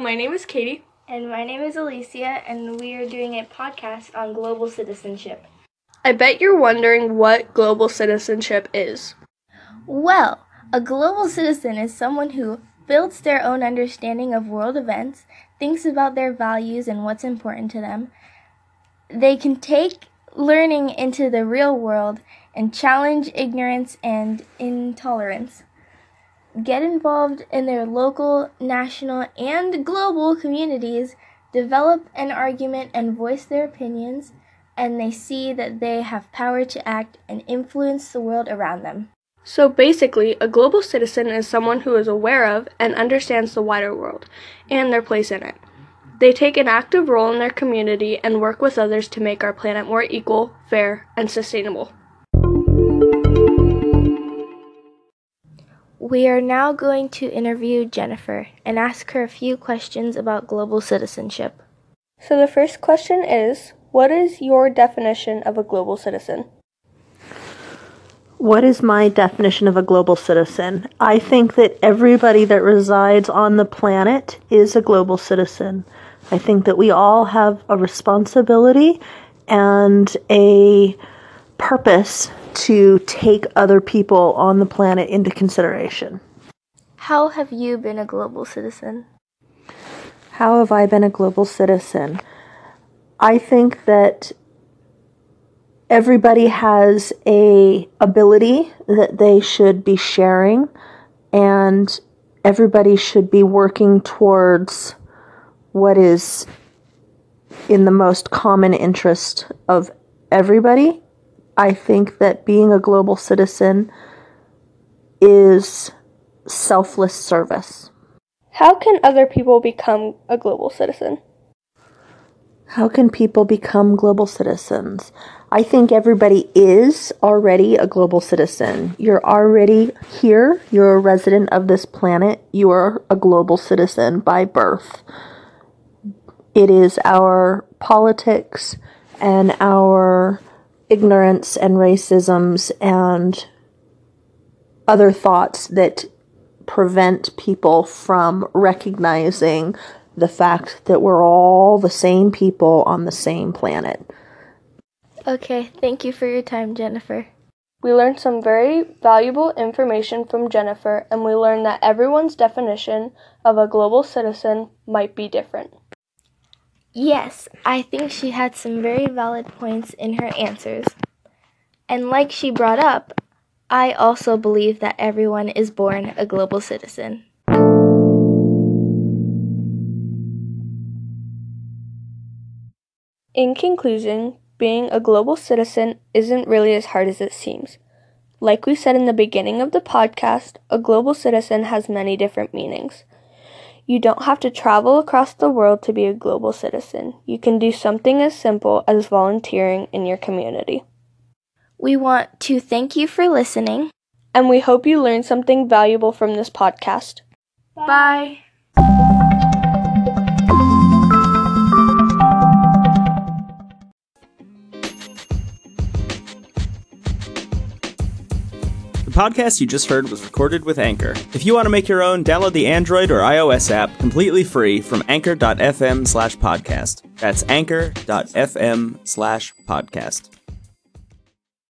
my name is Katie. And my name is Alicia, and we are doing a podcast on global citizenship. I bet you're wondering what global citizenship is. Well, a global citizen is someone who builds their own understanding of world events, thinks about their values and what's important to them. They can take learning into the real world and challenge ignorance and intolerance. Get involved in their local, national, and global communities, develop an argument and voice their opinions, and they see that they have power to act and influence the world around them. So basically, a global citizen is someone who is aware of and understands the wider world and their place in it. They take an active role in their community and work with others to make our planet more equal, fair, and sustainable. We are now going to interview Jennifer and ask her a few questions about global citizenship. So the first question is, what is your definition of a global citizen? What is my definition of a global citizen? I think that everybody that resides on the planet is a global citizen. I think that we all have a responsibility and a purpose to take other people on the planet into consideration. How have you been a global citizen? How have I been a global citizen? I think that everybody has an ability that they should be sharing, and everybody should be working towards what is in the most common interest of everybody. I think that being a global citizen is selfless service. How can other people become a global citizen? How can people become global citizens? I think everybody is already a global citizen. You're already here. You're a resident of this planet. You are a global citizen by birth. It is our politics and our ignorance and racisms and other thoughts that prevent people from recognizing the fact that we're all the same people on the same planet. Okay, thank you for your time, Jennifer. We learned some very valuable information from Jennifer, and we learned that everyone's definition of a global citizen might be different. Yes, I think she had some very valid points in her answers. And like she brought up, I also believe that everyone is born a global citizen. In conclusion, being a global citizen isn't really as hard as it seems. Like we said in the beginning of the podcast, a global citizen has many different meanings. You don't have to travel across the world to be a global citizen. You can do something as simple as volunteering in your community. We want to thank you for listening. And we hope you learned something valuable from this podcast. Bye. The podcast you just heard was recorded with Anchor. If you want to make your own, download the Android or iOS app completely free from anchor.fm/podcast. That's anchor.fm/podcast.